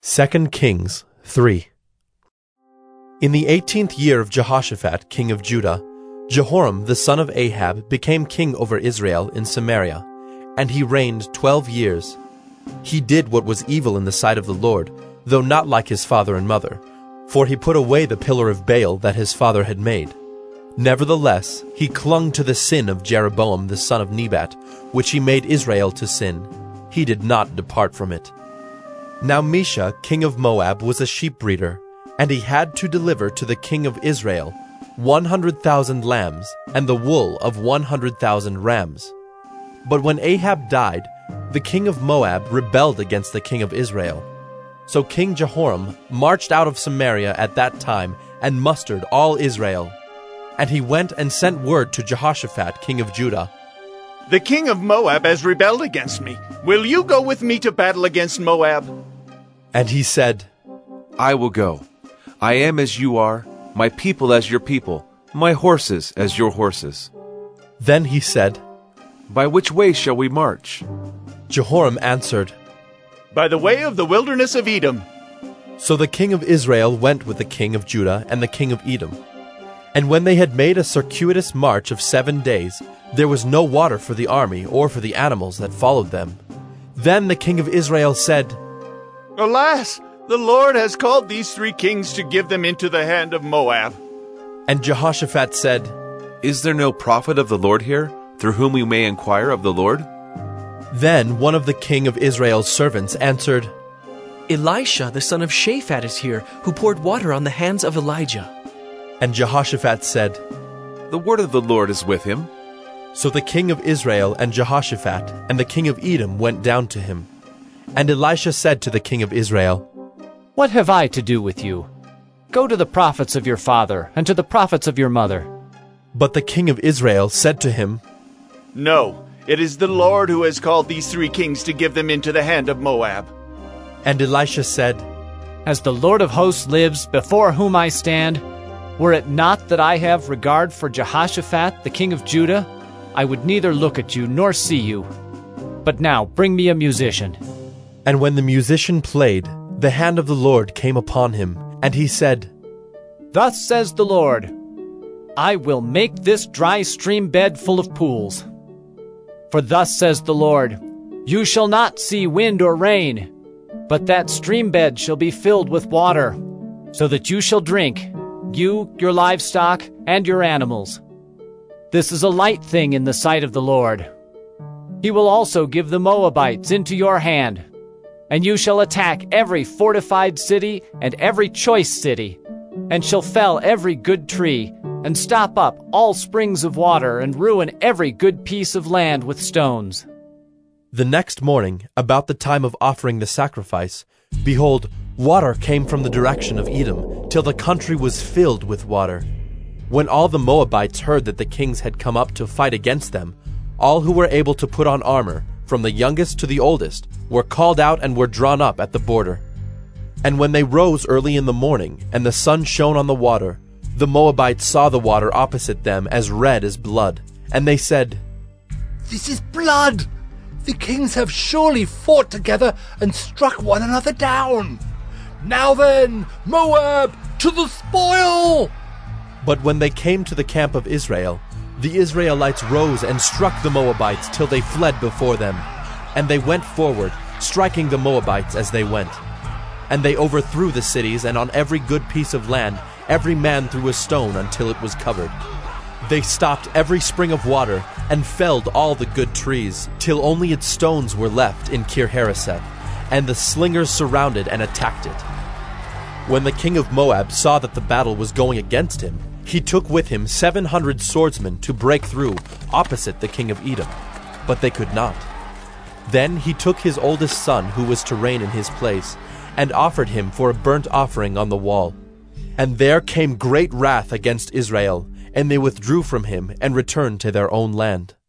2 Kings 3. In the 18th year of Jehoshaphat, king of Judah, Jehoram the son of Ahab became king over Israel in Samaria, and he reigned 12 years. He did what was evil in the sight of the Lord, though not like his father and mother, for he put away the pillar of Baal that his father had made. Nevertheless, he clung to the sin of Jeroboam the son of Nebat, which he made Israel to sin. He did not depart from it. Now Mesha, king of Moab, was a sheep breeder, and he had to deliver to the king of Israel 100,000 lambs and the wool of 100,000 rams. But when Ahab died, the king of Moab rebelled against the king of Israel. So King Jehoram marched out of Samaria at that time and mustered all Israel. And he went and sent word to Jehoshaphat, king of Judah, "The king of Moab has rebelled against me. Will you go with me to battle against Moab?" And he said, I will go. I am as you are, my people as your people, my horses as your horses. Then he said, By which way shall we march? Jehoram answered, "By the way of the wilderness of Edom." So the king of Israel went with the king of Judah and the king of Edom. And when they had made a circuitous march of 7 days, there was no water for the army or for the animals that followed them. Then the king of Israel said, "Alas, the Lord has called these 3 kings to give them into the hand of Moab." And Jehoshaphat said, Is there no prophet of the Lord here, through whom we may inquire of the Lord? Then one of the king of Israel's servants answered, Elisha the son of Shaphat is here, who poured water on the hands of Elijah. And Jehoshaphat said, The word of the Lord is with him. So the king of Israel and Jehoshaphat and the king of Edom went down to him. And Elisha said to the king of Israel, What have I to do with you? Go to the prophets of your father and to the prophets of your mother. But the king of Israel said to him, "No, it is the Lord who has called these 3 kings to give them into the hand of Moab." And Elisha said, As the Lord of hosts lives, before whom I stand, were it not that I have regard for Jehoshaphat, the king of Judah, I would neither look at you nor see you. But now bring me a musician. And when the musician played, the hand of the Lord came upon him, and he said, Thus says the Lord, I will make this dry stream bed full of pools. For thus says the Lord, You shall not see wind or rain, but that stream bed shall be filled with water, so that you shall drink, you, your livestock, and your animals. This is a light thing in the sight of the Lord. He will also give the Moabites into your hand, and you shall attack every fortified city and every choice city, and shall fell every good tree, and stop up all springs of water, and ruin every good piece of land with stones." The next morning, about the time of offering the sacrifice, behold, water came from the direction of Edom, till the country was filled with water. When all the Moabites heard that the kings had come up to fight against them, all who were able to put on armor, from the youngest to the oldest, were called out and were drawn up at the border. And when they rose early in the morning, and the sun shone on the water, the Moabites saw the water opposite them as red as blood. And they said, This is blood! The kings have surely fought together and struck one another down. Now then, Moab, to the spoil! But when they came to the camp of Israel, the Israelites rose and struck the Moabites till they fled before them. And they went forward, striking the Moabites as they went. And they overthrew the cities, and on every good piece of land every man threw a stone until it was covered. They stopped every spring of water, and felled all the good trees, till only its stones were left in Kir-Hareseth, and the slingers surrounded and attacked it. When the king of Moab saw that the battle was going against him, he took with him 700 swordsmen to break through opposite the king of Edom, but they could not. Then he took his oldest son, who was to reign in his place, and offered him for a burnt offering on the wall. And there came great wrath against Israel, and they withdrew from him and returned to their own land.